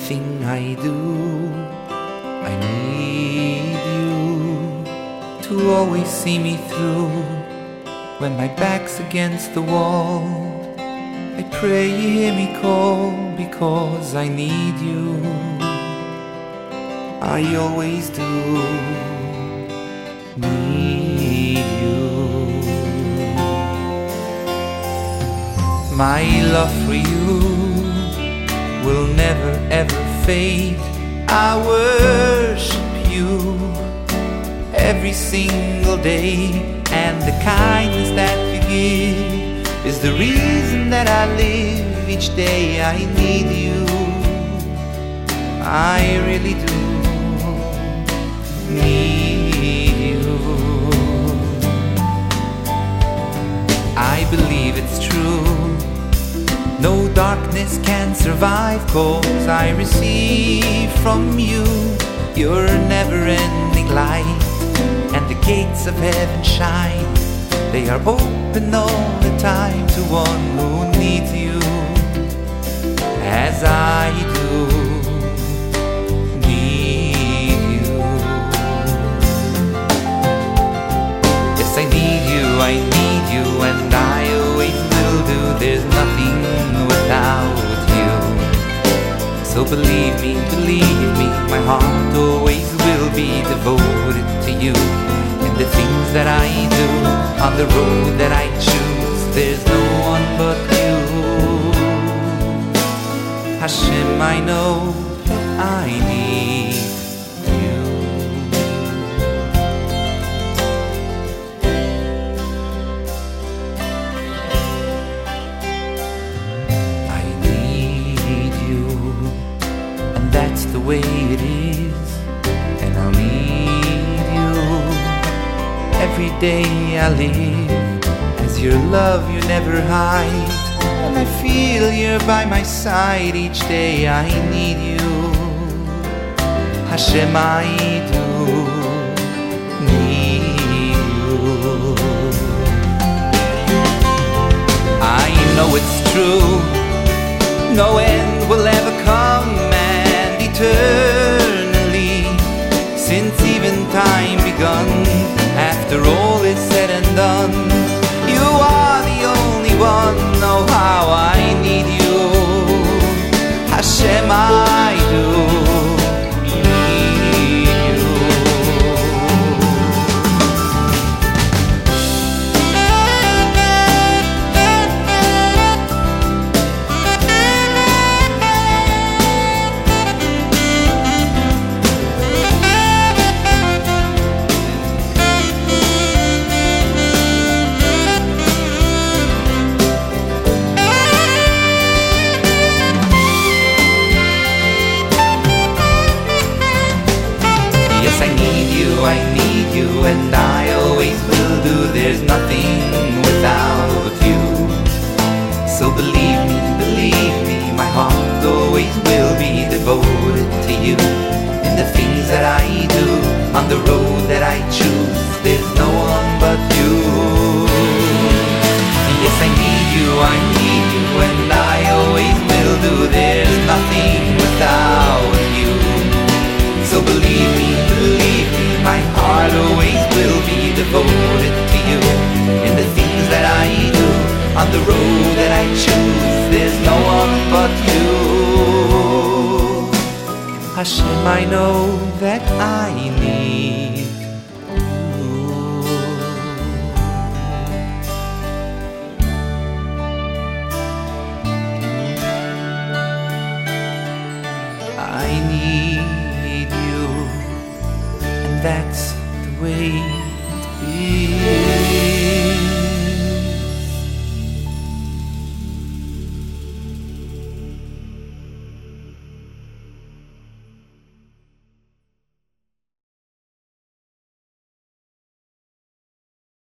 everything I do. I need you to always see me through. When my back's against the wall, I pray you hear me call, because I need you. I always do need you. My love for you will never ever fade. I worship you every single day, and the kindness that you give is the reason that I live each day. I need you, I really do need you. I believe it's true, no darkness can survive, 'cause I receive from you your never-ending light. And the gates of heaven shine, they are open all the time to one who needs you as I do need you. Yes, I need you, and I always will do. There's nothing without you. So believe me, my heart always will be devoted to you. And the things that I do, on the road that I choose, there's no one but you. Hashem, I know I need you. I need you, and that's the way it is. And I'll need you every day I live, as your love you never hide. And I feel you're by my side each day. I need you, Hashem, I do need you. I know it's true, no end will ever come, and eternally, since even time begun, after all is said and done, you are the only one. Oh, how I need you, Hashem, I do need you. I need you, and I always will do. There's nothing without you. So believe me, my heart always will be devoted to you. In the things that I do, on the road that I choose, there's no one but you. Yes, I need you, and I always will do. There's nothing without you. So believe me, my heart always will be devoted to you. In the things that I do, on the road that I choose, there's no one but you. Hashem, I know that I need you. I need you, and that's the way